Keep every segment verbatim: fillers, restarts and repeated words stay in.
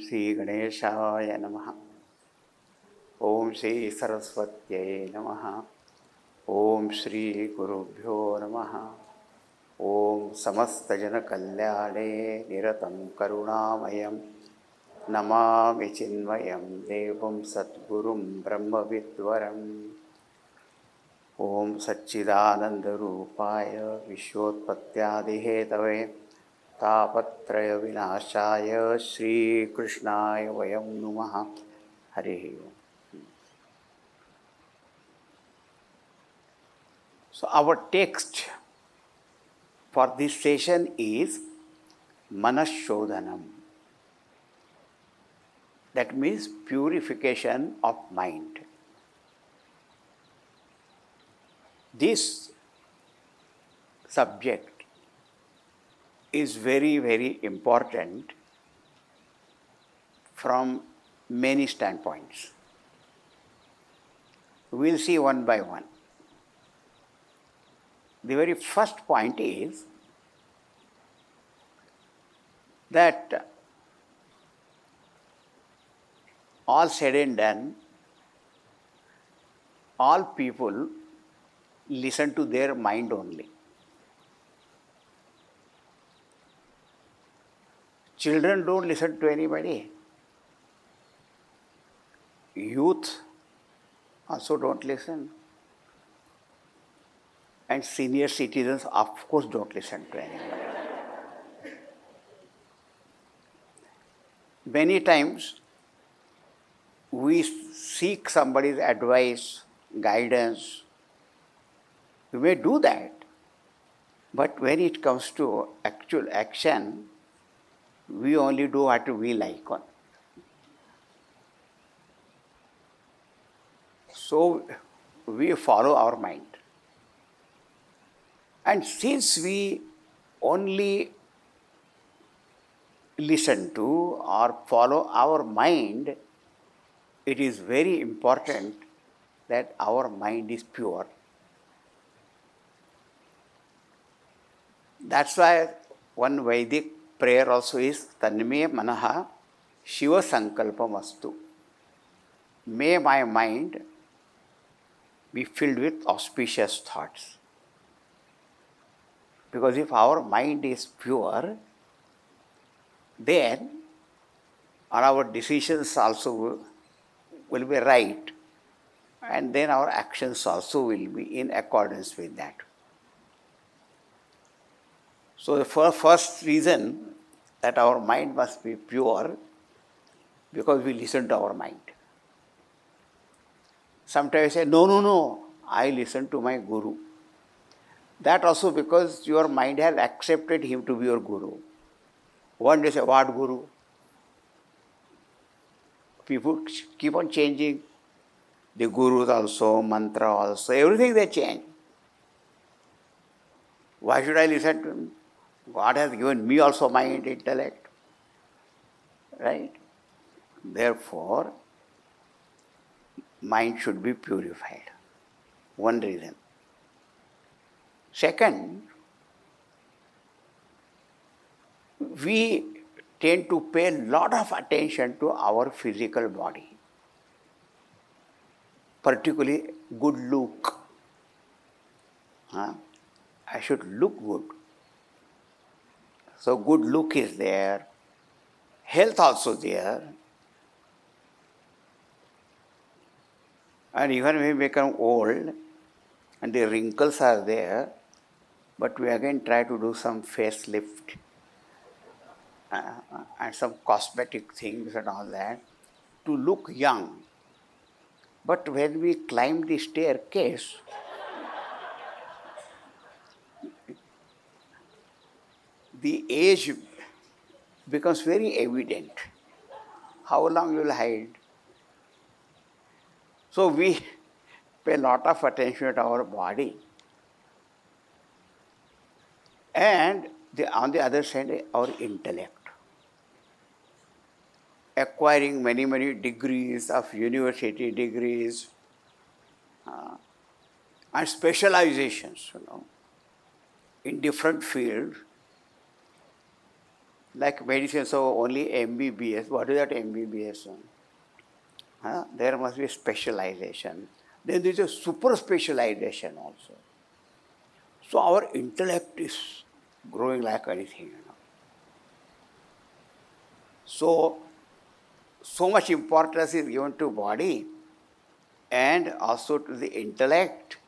Sri Ganeshaya Namaha. Om Sri Saraswatyai Namaha. Om Shri Gurubhyo Namaha. Om Samasta Jana Kalyane Niratam Karunamayam Namami Chinmayam Devam Satgurum Brahma Vidvaram. Om Satchidananda Rupaya Vishwotpatyadi Hetave Tapatraya Vinashaya Shri Krishnaya Vayam Numaha. Hare Om. So our text for this session is Manashodhanam. That means purification of mind. This subject is very, very important from many standpoints. We will see one by one. The very first point is that all said and done, all people listen to their mind only. Children don't listen to anybody. Youth also don't listen. And senior citizens, of course, don't listen to anybody. Many times, we seek somebody's advice, guidance. We may do that, but when it comes to actual action, we only do what we like on. So we follow our mind. And since we only listen to or follow our mind, it is very important that our mind is pure. That's why one Vedic prayer also is Tanme Manaha Shiva Sankalpamastu. May my mind be filled with auspicious thoughts. Because if our mind is pure, then our decisions also will be right, and then our actions also will be in accordance with that. So the first reason that our mind must be pure, because we listen to our mind. Sometimes I say, no, no, no, I listen to my Guru. That also because your mind has accepted him to be your Guru. One day say, what Guru? People keep on changing. The Gurus also, mantra also, everything they change. Why should I listen to him? God has given me also mind, intellect. Right? Therefore, mind should be purified. One reason. Second, we tend to pay a lot of attention to our physical body, particularly good look. Huh? I should look good. So good look is there, health also there, and even when we become old and the wrinkles are there, but we again try to do some facelift uh, and some cosmetic things and all that to look young. But when we climb the staircase, the age becomes very evident. How long you will hide? So we pay a lot of attention to our body. And the, on the other side, our intellect. Acquiring many, many degrees of university degrees uh, and specializations, you know, in different fields Like medicine, so only M B B S. What is that M B B S? Huh? There must be specialization. Then there is a super specialization also. So our intellect is growing like anything. You know. So, so much importance is given to body and also to the intellect,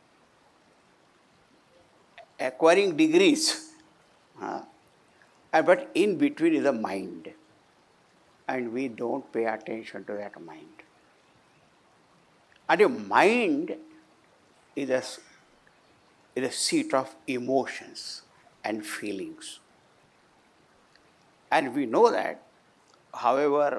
acquiring degrees. Huh? But in between is the mind. And we don't pay attention to that mind. And the mind is a, is a seat of emotions and feelings. And we know that, however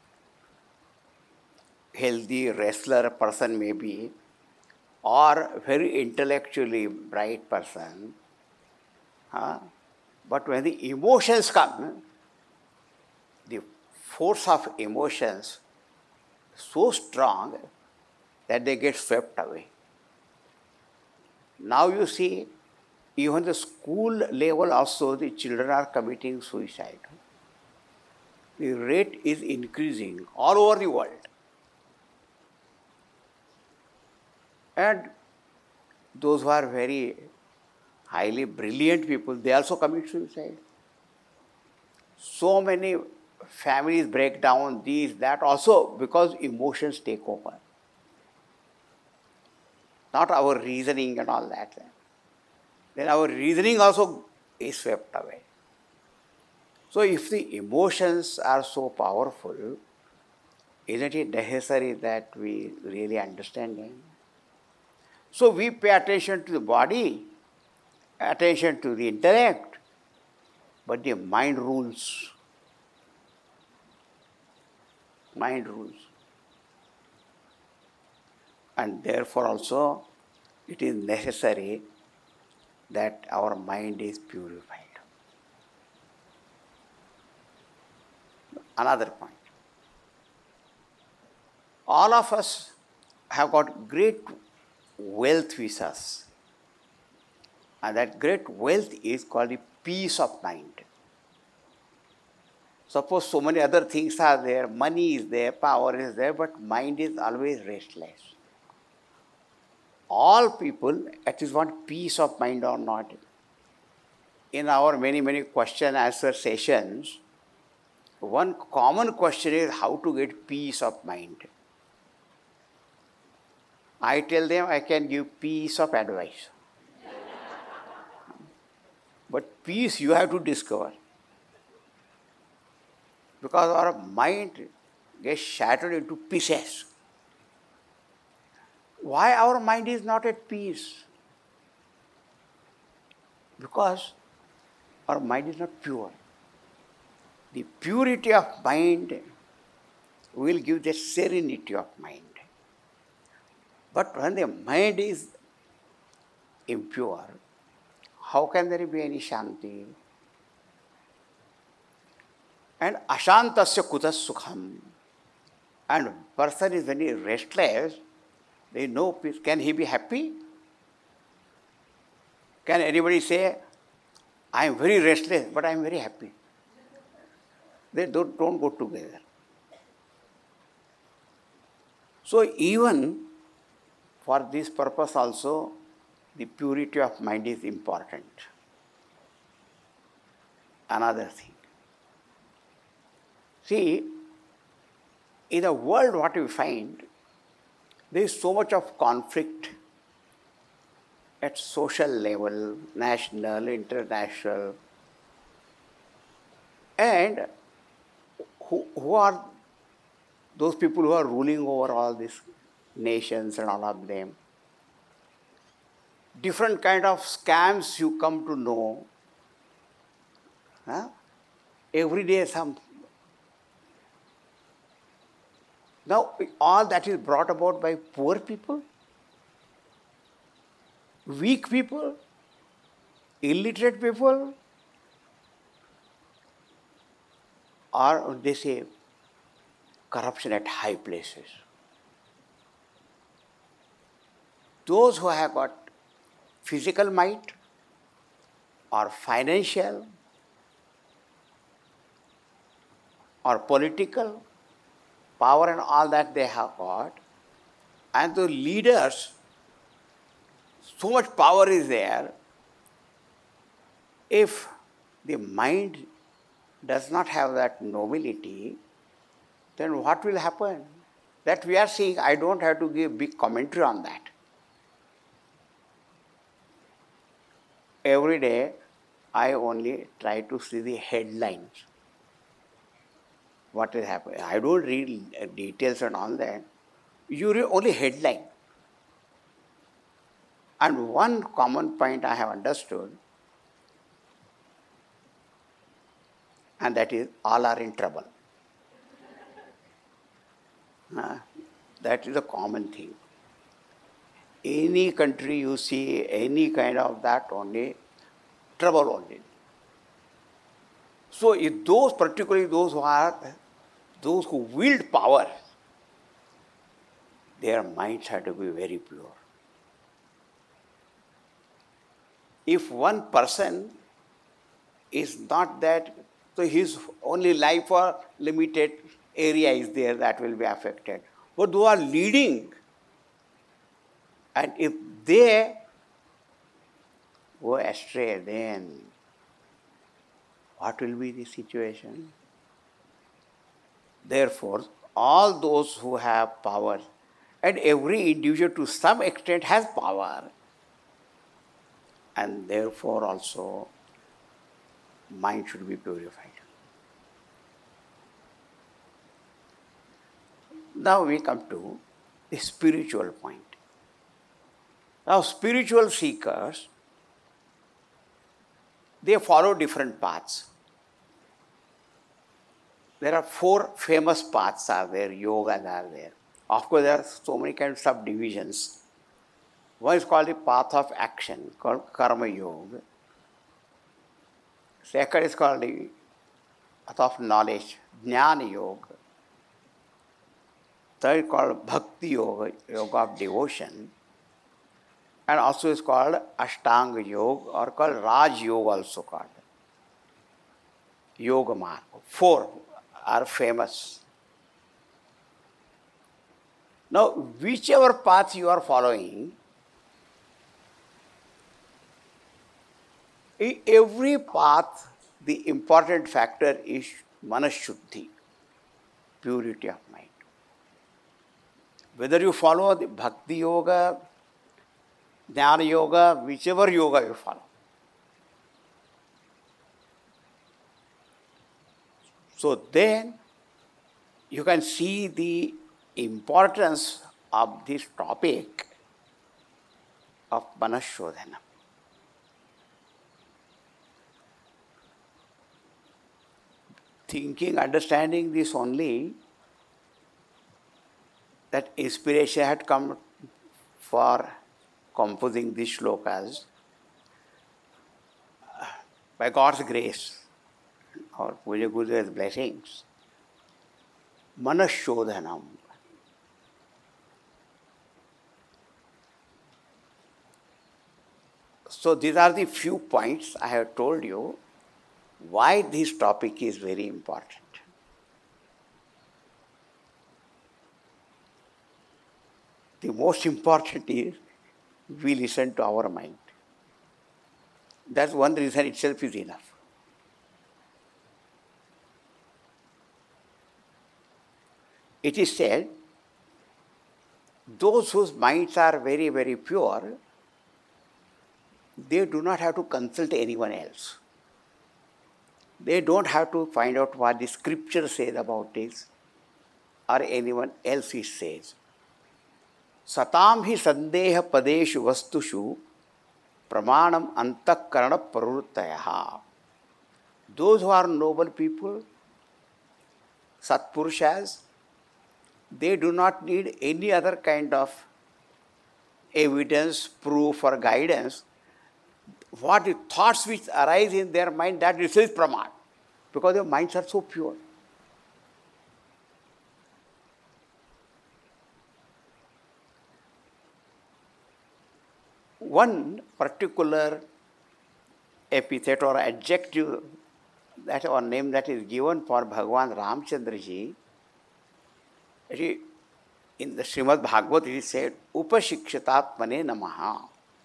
healthy, wrestler person may be, or very intellectually bright person, huh? But when the emotions come, the force of emotions so strong that they get swept away. Now you see, even the school level also, the children are committing suicide. The rate is increasing all over the world. And those who are very highly brilliant people, they also commit suicide. So many families break down, these, that, also because emotions take over. Not our reasoning and all that. Then our reasoning also is swept away. So if the emotions are so powerful, isn't it necessary that we really understand them? So we pay attention to the body, attention to the intellect, but the mind rules. Mind rules. And therefore also it is necessary that our mind is purified. Another point. All of us have got great wealth with us. And that great wealth is called the peace of mind. Suppose so many other things are there, money is there, power is there, but mind is always restless. All people at least want peace of mind or not. In our many, many question answer sessions, one common question is how to get peace of mind. I tell them I can give peace of advice. But peace you have to discover. Because our mind gets shattered into pieces. Why our mind is not at peace? Because our mind is not pure. The purity of mind will give the serenity of mind. But when the mind is impure, how can there be any shanti? And ashantasya kutas sukham. And person is very restless, there is no peace. Can he be happy? Can anybody say, I am very restless, but I am very happy? They don't, don't go together. So even for this purpose also, the purity of mind is important. Another thing. See, in the world what we find, there is so much of conflict at social level, national, international. And who, who are those people who are ruling over all these nations and all of them? Different kind of scams you come to know. Huh? Every day some. Now, all that is brought about by poor people, weak people, illiterate people, or they say corruption at high places. Those who have got physical might or financial or political power and all that they have got. And the leaders, so much power is there. If the mind does not have that nobility, then what will happen? That we are seeing, I don't have to give big commentary on that. Every day, I only try to see the headlines. What is happening? I don't read details and all that. You read only headline. And one common point I have understood, and that is all are in trouble. Uh, that is a common thing. Any country you see, any kind of that only, trouble only. So if those, particularly those who are, those who wield power, their minds have to be very pure. If one person is not that, so his only life or limited area is there that will be affected. But those are leading, and if they go astray, then what will be the situation? Therefore, all those who have power, and every individual to some extent has power, and therefore also mind should be purified. Now we come to the spiritual point. Now spiritual seekers, they follow different paths. There are four famous paths are there, yogas are there. Of course, there are so many kinds of subdivisions. One is called the path of action, called Karma Yoga. Second is called the path of knowledge, Jnana Yoga. Third is called Bhakti Yoga, Yoga of devotion. And also is called Ashtanga Yoga, or called Raj Yoga also called. Yoga Marga. Four are famous. Now, whichever path you are following, in every path, the important factor is Manashuddhi, purity of mind. Whether you follow the Bhakti Yoga, Jnana Yoga, whichever yoga you follow. So then you can see the importance of this topic of Manashodhana. Thinking, understanding this only, that inspiration had come for composing these shlokas by God's grace or Puja Gurudeva's blessings. Manashodhanam. So these are the few points I have told you why this topic is very important. The most important is we listen to our mind. That's one reason itself is enough. It is said, those whose minds are very, very pure, they do not have to consult anyone else. They don't have to find out what the scripture says about this or anyone else says. Satam hi sandeha padeshu vastushu pramanam antakarana pravruttayaha. Those who are noble people, Satpurushas, they do not need any other kind of evidence, proof or guidance. What the thoughts which arise in their mind, that is praman, because their minds are so pure. One particular epithet or adjective that one name that is given for Bhagavan Ramchandra ji, in the Srimad Bhagavad it is said, Upashikshitatmane Namaha.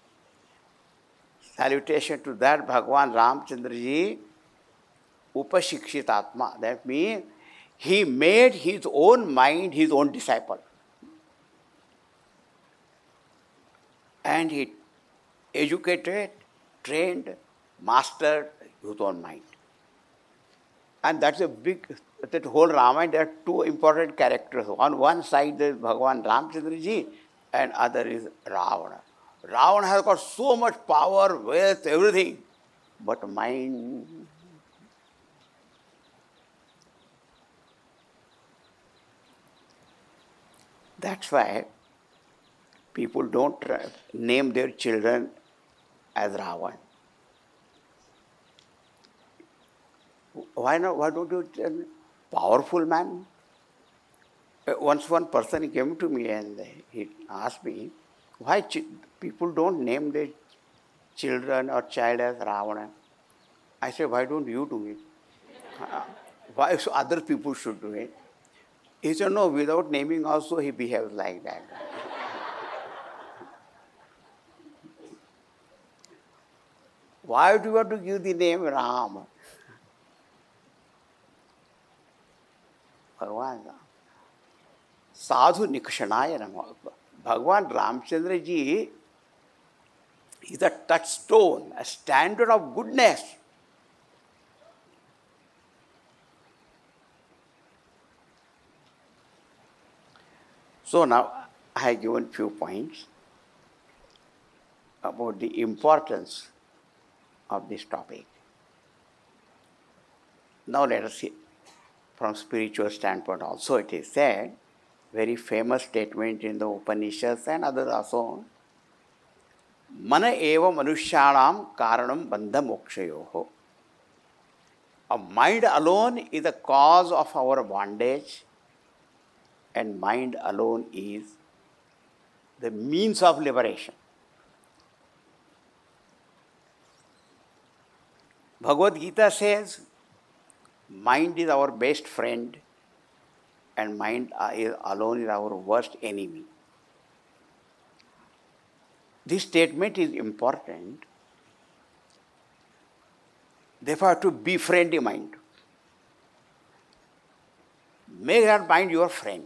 Salutation to that Bhagavan Ramchandra ji, Upashikshitatma. That means he made his own mind his own disciple. And he educated, trained, mastered his own mind. And that's a big, that whole Ramayana, there are two important characters. On one side there is Bhagavan Ramchandra ji, and other is Ravana. Ravana has got so much power, wealth, everything, but mind. That's why people don't name their children as Ravan. Why not? Why don't you tell me? Powerful man? Once one person came to me and he asked me, why ch- people don't name their children or child as Ravana? I said, why don't you do it? Uh, why so other people should do it? He said, no, without naming also he behaves like that. Why do you have to give the name Ram? Bhagavan Sadhu Nikshanaya Namaha. Bhagavan Ramchandra ji is a touchstone, a standard of goodness. So now I have given few points about the importance of this topic. Now let us see from spiritual standpoint also it is said, very famous statement in the Upanishads and others also, Mana eva manushyanam karanam bandha mokshayoho. A mind alone is the cause of our bondage, and mind alone is the means of liberation. Bhagavad Gita says, mind is our best friend and mind is alone is our worst enemy. This statement is important. Therefore, to befriend the mind. Make that mind your friend.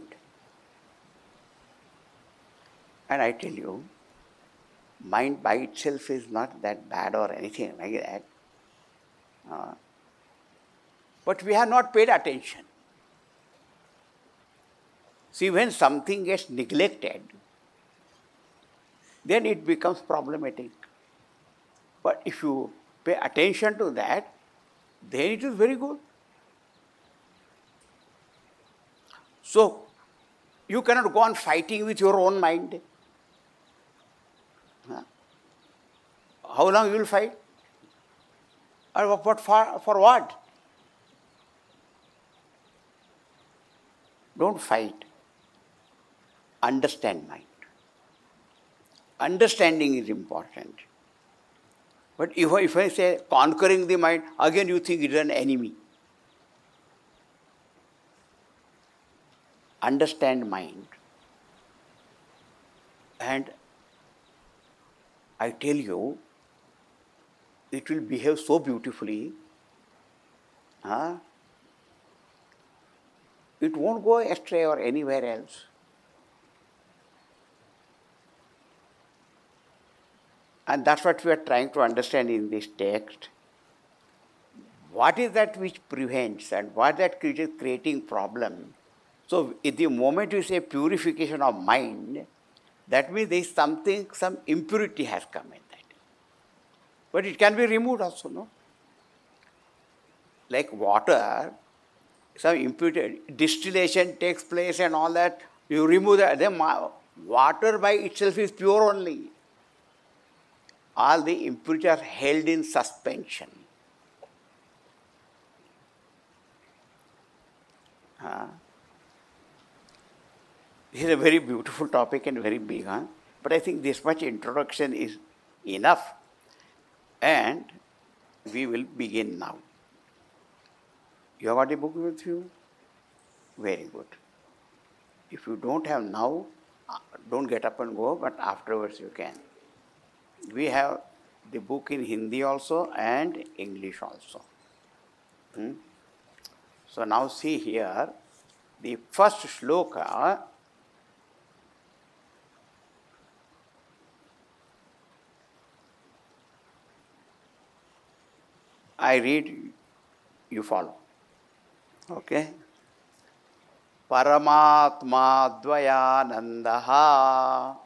And I tell you, mind by itself is not that bad or anything like that. Uh, but we have not paid attention. See, when something gets neglected, then it becomes problematic. But if you pay attention to that, then it is very good. So, you cannot go on fighting with your own mind. Huh? How long you will fight? Or what for, for what? Don't fight. Understand mind. Understanding is important. But if, if I say conquering the mind, again you think it is an enemy. Understand mind. And I tell you, it will behave so beautifully. Huh? It won't go astray or anywhere else. And that's what we are trying to understand in this text. What is that which prevents and what that is creating problem? So, at the moment you say purification of mind, that means there is something, some impurity has come in that. But it can be removed also, no? Like water, some impurity, distillation takes place and all that, you remove that. Then water by itself is pure only. All the impurities are held in suspension. Uh, this is a very beautiful topic and very big, huh? But I think this much introduction is enough. And we will begin now. You have got the book with you? Very good. If you don't have now, don't get up and go, but afterwards you can. We have the book in Hindi also and English also. Hmm? So now see here, the first shloka, I read, you follow. Okay? Paramatma Dvayanandaha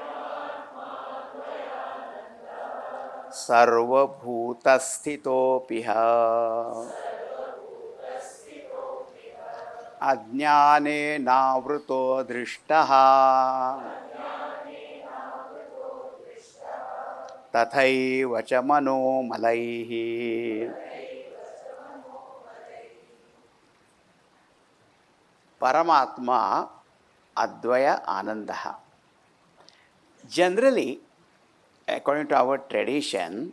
Sarvabhutasthitopiha Ajnane Navruto Drishtaha Tathaiva cha mano malaihi. Paramatma Advaya Anandaha. Generally, according to our tradition,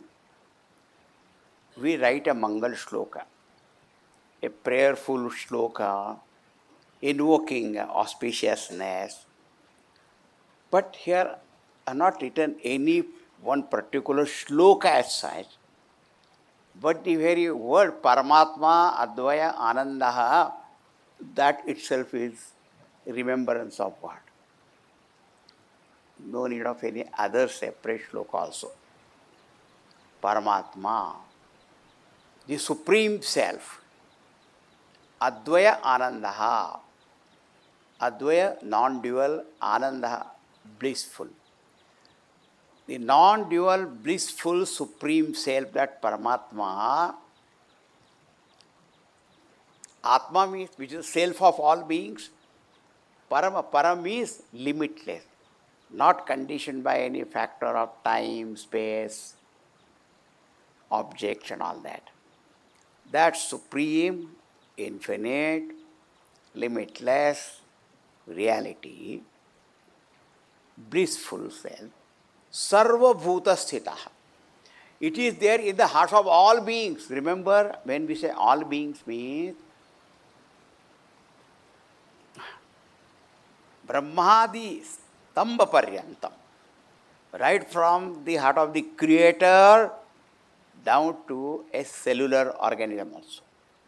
we write a Mangal Shloka, a prayerful shloka, invoking auspiciousness. But here I have not written any one particular shloka as such, but the very word Paramatma Advaya Anandaha, that itself is remembrance of what? No need of any other separate shloka also. Paramatma, the Supreme Self, Advaya Anandaha, Advaya non-dual, Anandaha blissful. The non-dual blissful Supreme Self, that Paramatma, Atma means which is self of all beings. Parama, Param means limitless, not conditioned by any factor of time, space, objects and all that. That supreme, infinite, limitless reality, blissful self, Sarva Bhuta Sthitaha. It is there in the hearts of all beings. Remember, when we say all beings means Brahmadi Stamba Paryantam, right from the heart of the Creator down to a cellular organism also.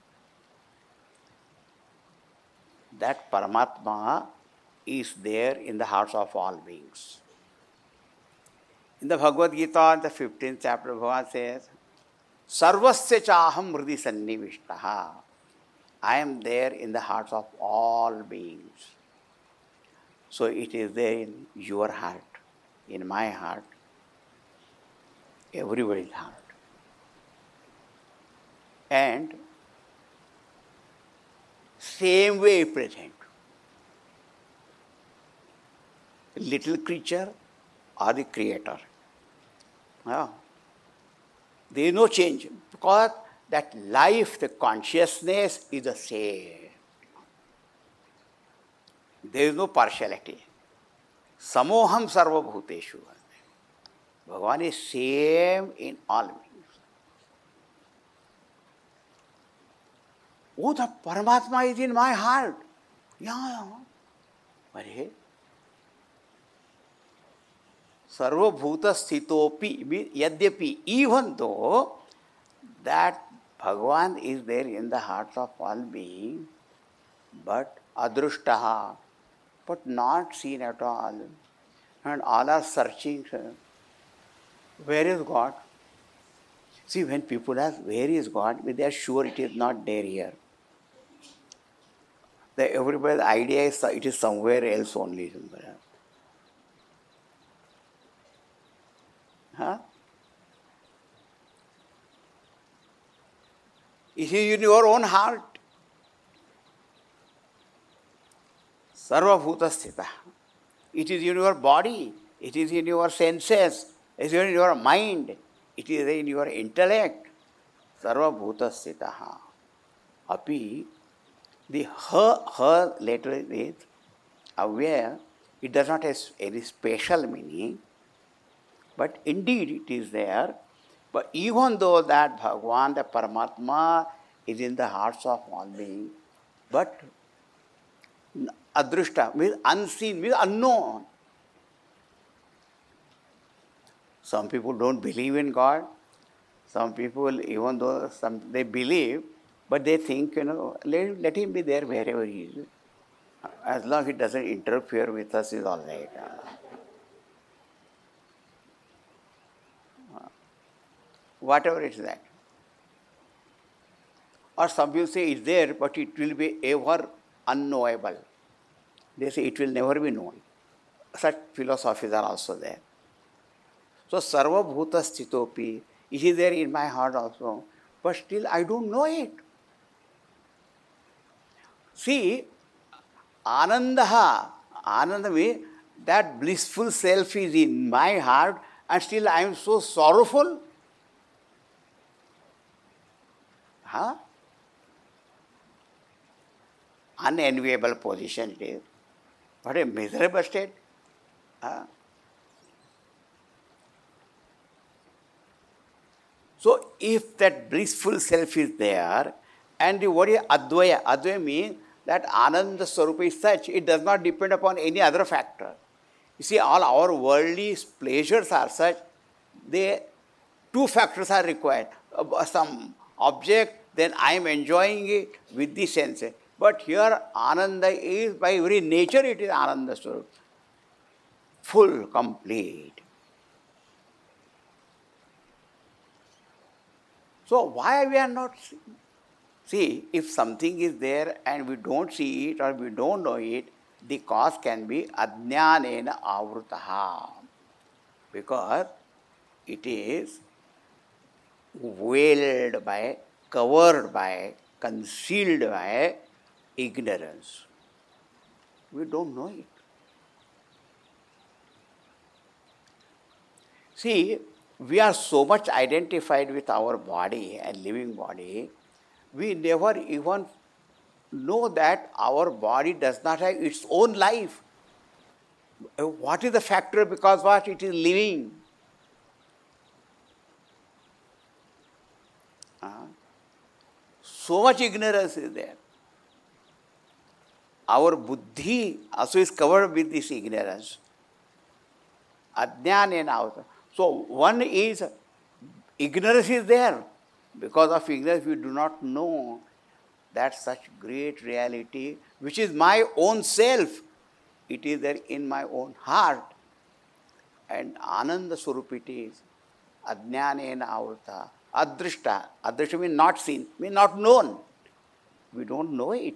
That Paramatma is there in the hearts of all beings. In the Bhagavad Gita, in the fifteenth chapter, Bhagavan says, Sarvasya chaham mridi sannivishtaha. I am there in the hearts of all beings. So it is there in your heart, in my heart, everybody's heart. And same way present. Little creature or the Creator. Yeah. There is no change because that life, the consciousness is the same. There is no partiality. Samoham sarva bhuteshu. Bhagavan is same in all beings. Oh, the Paramatma is in my heart. Yeah. But hey, sarva bhuta sthitopi, yadyapi, even though that Bhagavan is there in the hearts of all beings, but adrushtaha, but not seen at all. And all are searching. Where is God? See, when people ask, where is God? They are sure it is not there here. The, everybody's idea is it is somewhere else only. Huh? It is in your own heart. Sarva bhuta sthita. It is in your body. It is in your senses. It is in your mind. It is in your intellect. Sarva bhuta sthita. Api, the her, her letter is aware. It does not have any special meaning. But indeed it is there. But even though that Bhagavan, the Paramatma, is in the hearts of all beings, but adrushta means unseen, means unknown. Some people don't believe in God. Some people, even though some they believe, but they think, you know, let, let him be there wherever he is. As long as it doesn't interfere with us, is all right. Whatever it is that. Or some people say it's there, but it will be ever unknowable. They say it will never be known. Such philosophies are also there. So, sarva bhuta sthitopi, it is there in my heart also, but still I don't know it. See, anandaha, ananda means that blissful self is in my heart and still I am so sorrowful. Huh? Unenviable position it is. What a miserable state. Huh? So, if that blissful self is there, and the word is advaya, advaya means that ananda swarupa is such, it does not depend upon any other factor. You see, all our worldly pleasures are such, they, two factors are required. Some object, then I am enjoying it with the senses. But here, ananda is, by very nature, it is ananda swarupa. Full, complete. So, why we are not seeing? See, if something is there and we don't see it or we don't know it, the cause can be ajnanena avrutaha. Because it is veiled by, covered by, concealed by ignorance. We don't know it. See, we are so much identified with our body and living body, we never even know that our body does not have its own life. What is the factor because what it is living? Uh, so much ignorance is there. Our buddhi also is covered with this ignorance. Ajnanena avruta. So one is, ignorance is there. Because of ignorance, we do not know that such great reality, which is my own self, it is there in my own heart. And Ananda Swarup it is. Ajnanena avruta. Adrishta. Adrishta means not seen, means not known. We don't know it.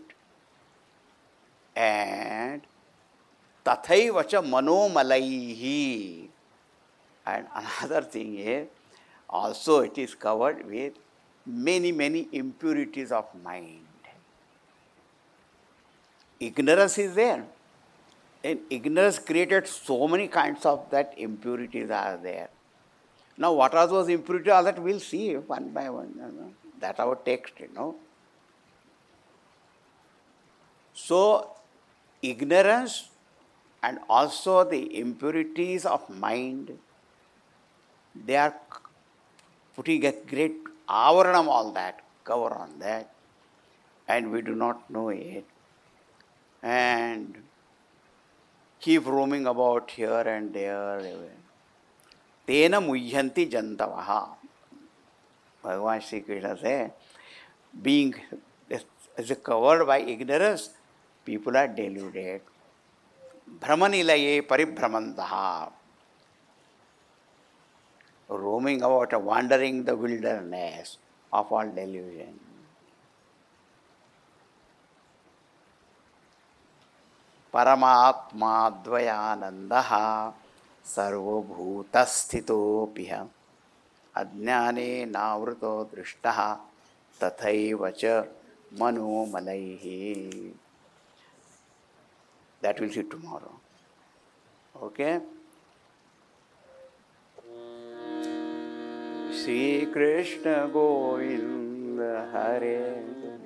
And tathaivacha manomalaihi. And another thing is, also it is covered with many, many impurities of mind. Ignorance is there. And ignorance created so many kinds of that impurities are there. Now, what are those impurities? All that we'll see one by one. You know? That's our text, you know. So, ignorance and also the impurities of mind, they are putting a great avaranam on that, cover on that, and we do not know it. And keep roaming about here and there. Tena muyyanti jantavaha. Bhagavan Sri Krishna says, being as covered by ignorance, people are deluded. Brahmanilaye paribhramantaha. Roaming about, wandering the wilderness of all delusion. Paramatma dvayanandaha sarvabhuta sthitopiha ajnane navruto drishtaha tathaivacha manomalaihi. That we'll see tomorrow. Okay? Shri Krishna Govinda Hare,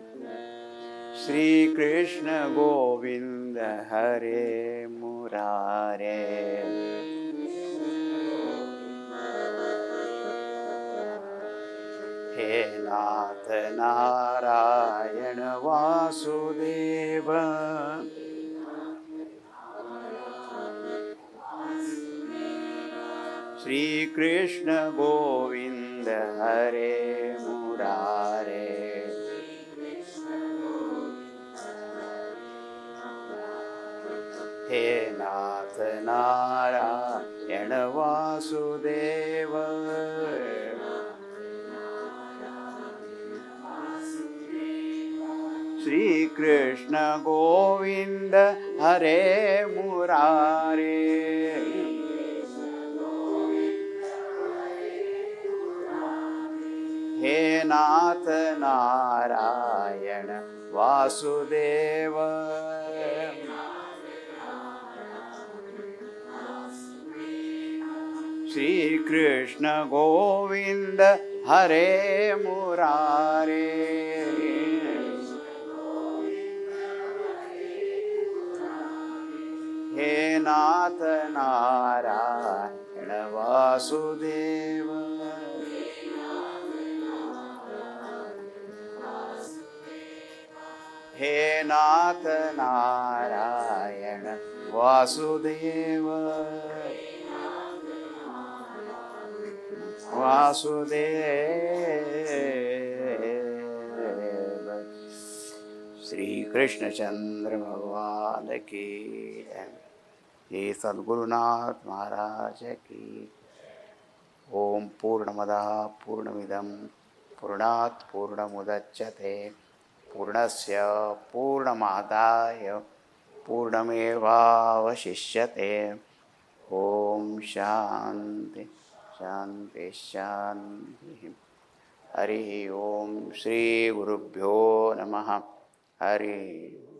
Shri Krishna Govinda Hare Murare, He नाथ नारायण वासुदेव, श्री कृष्ण गोविंद हरे मुरारे, हे नाथ नारायण वासुदेव, श्री कृष्ण गोविंद हरे मुरारे, हे नाथ नारायण वासुदेव, श्री कृष्ण गोविंद हरे मुरारे, हे नाथ नारायण वासुदेव, हे नाथ नारायण वासुदेव, वासुदेव। श्री कृष्णचंद्र भगवान की जय। हे सद्गुरुनाथ महाराज की। ओम पूर्णमदः पूर्णमिदं पूर्णात् पूर्णमुदच्यते पूर्णस्य पूर्णमादाय पूर्णमेवावशिष्यते। ओम शांति शांति शांति। हरि ओम। श्री गुरुभ्यो नमः। हरि